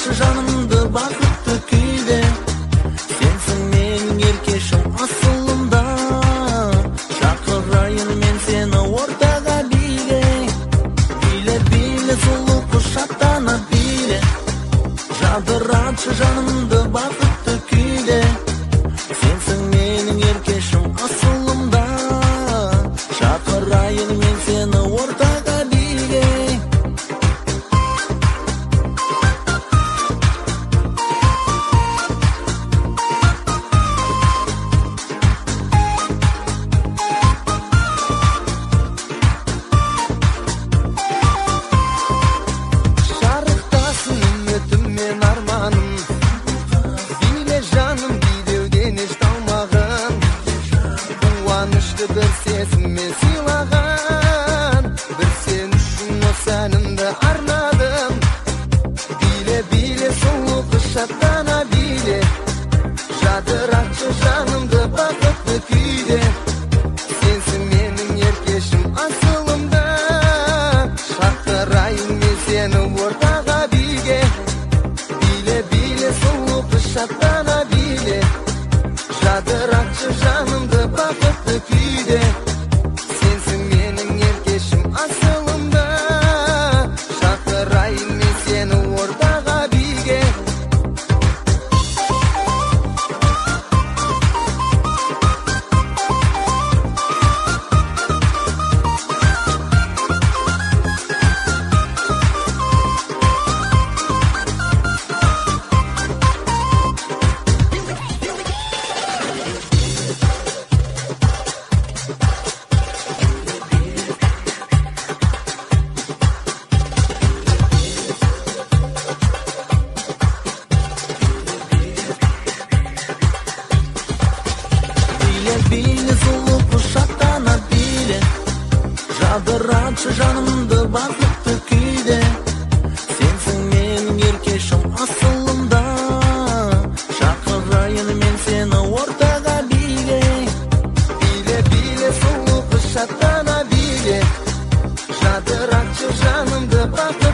Жадыратшы жанымды бақытты күйде, сенсің менің еркешім асылымда. Шақырайын мен сені ортаға биле, биле, биле, сұлу құшақтана биле. Жадыратшы жанымды бақытты күйде, сенсің менің еркешім асылымда. Шақырайын мен сені ортаға биле. Bir sesimi silağın, bir sen üçün o sənimdə arnadım. Bile bile soğuk kuşattana bile, jadıratçı canımdı bakıtlı kuyde, sensin benim erkeşim asılımda. Şakırayım ben seni ortağa bilge, bile bile soğuk kuşattana bile, jadıratçı canımdı bakıtlı kuyde, sensin benim erkeşim asılımda. Şakırayım ben seni ortağa bilge. Bile сұлу құшақтана биле, жадыратшы жанымды бақытты күйде, сенсің менің еркешім асылымда. Шақырайын мен сені ортаға биле, биле, биле, сұлу құшақтана биле, жадыратшы жанымды бақытты